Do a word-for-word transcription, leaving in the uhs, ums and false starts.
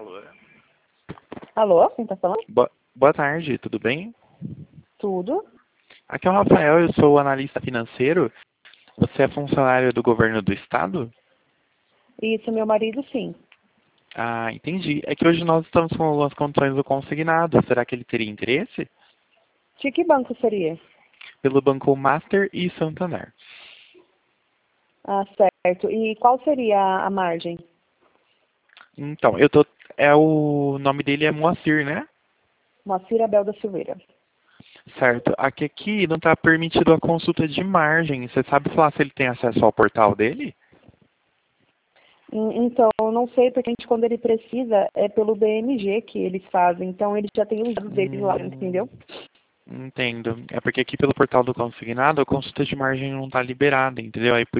Alô? Alô, quem tá falando? Boa, boa tarde, tudo bem? Tudo. Aqui é o Rafael, eu sou analista financeiro. Você é funcionário do governo do estado? Isso, meu marido, sim. Ah, entendi. É que hoje nós estamos com algumas condições do consignado. Será que ele teria interesse? De que banco seria? Pelo Banco Master e Santander. Ah, certo. E qual seria a margem? Então, eu tô. É o nome dele é Moacir, né? Moacir Abel da Silveira. Certo. Aqui, aqui não está permitido a consulta de margem. Você sabe falar se ele tem acesso ao portal dele? Hum, Então, eu não sei, porque a gente, quando ele precisa, é pelo B M G que eles fazem. Então, ele já tem os dados deles lá, Hum, entendeu? entendo. É porque aqui pelo portal do consignado a consulta de margem não está liberada, entendeu? Aí por